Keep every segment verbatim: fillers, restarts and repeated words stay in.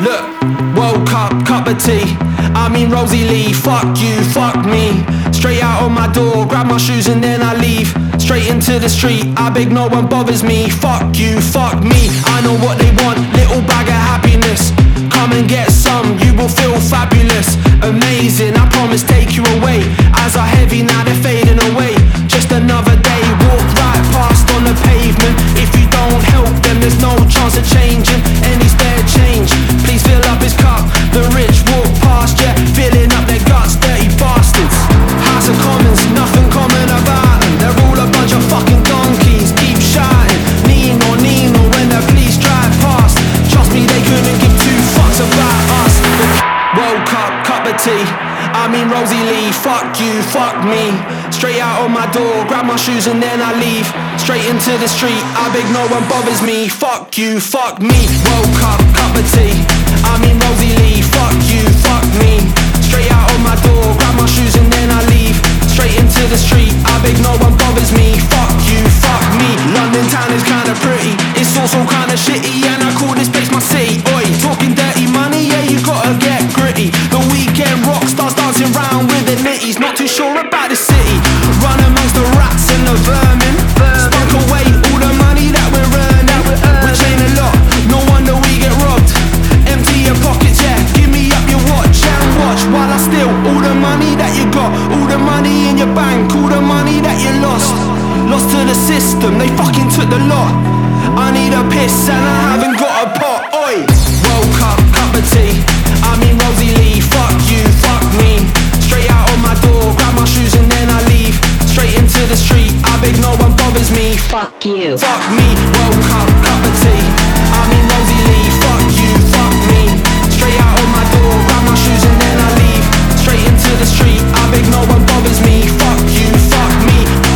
Look, World Cup, cup of tea. I mean Rosie Lee, fuck you, fuck me. Straight out on my door, grab my shoes and then I leave. Straight into the street, I beg no one bothers me. Fuck you, fuck me, I know what they want. Little bag of happiness, come and get some, you will feel fabulous. Amazing, I promise take you away. Eyes are heavy, now they're fading away. Just another day, walk right past on the pavement. If you don't help them, there's no chance of changing any spare change. Please fill up his cup, the rich walk past, yeah, filling up their guts, dirty bastards. House of Commons, nothing common about them. They're all a bunch of fucking donkeys, keep shouting Nino, Nino when the police drive past. Trust me, they couldn't give two fucks about us. World Cup, cup of tea. I mean Rosie Lee, fuck you, fuck me. Straight out on my door, grab my shoes and then I leave. Straight into the street, I beg no one bothers me. Fuck you, fuck me. World Cup, cup of tea. I mean Rosie Lee, fuck you, fuck me. Straight out on my door, grab my shoes and then I leave. Straight into the street, I beg no one bothers me. Fuck you, fuck me. London town is kinda pretty, it's also kinda shitty, and I call this place my city. Oi, talking dirty money, yeah, you gotta get gritty. The weekend rock stars dancing round with the nitties. Not too sure about the city. Run amongst the rats and the vermin. Spunk away all the money that we're earning, which ain't a lot, no wonder we get robbed. Empty your pockets, yeah, give me up your watch and watch while I steal all the money that you got. All the money in your bank, all the money that you lost. Lost to the system, they fucking took the lot. I need a piss and I haven't got a pot. Oi, World Cup, cup of tea. I mean Rosie Lee, fuck you, fuck me. Straight out on my door, grab my shoes and then I leave. Straight into the street, I beg no one bothers me. Fuck you. Fuck me, World Cup, cup of tea. I mean Rosie Lee, fuck you, fuck me. Straight out on my door, grab my shoes and then I leave. Straight into the street, I beg no one bothers me. Fuck you, fuck me.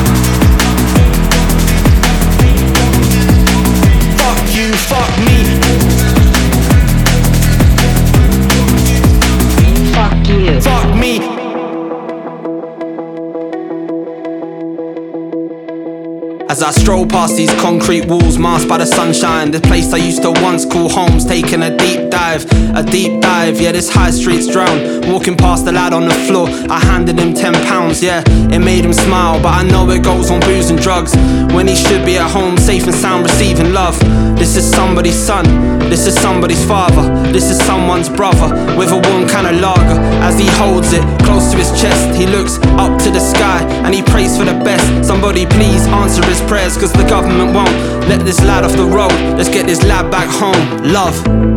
Fuck you, fuck me. Fuck you. Fuck me. As I stroll past these concrete walls masked by the sunshine, the place I used to once call home's taking a deep dive. A deep dive, yeah, this high street's drowned. Walking past the lad on the floor, I handed him ten pounds, yeah. It made him smile, but I know it goes on booze and drugs, when he should be at home, safe and sound, receiving love. This is somebody's son, this is somebody's father, this is someone's brother, with a warm can of lager. As he holds it close to his chest, he looks up to the sky and he prays for the best. Somebody please answer his prayers, cause the government won't let this lad off the road. Let's get this lad back home. Love.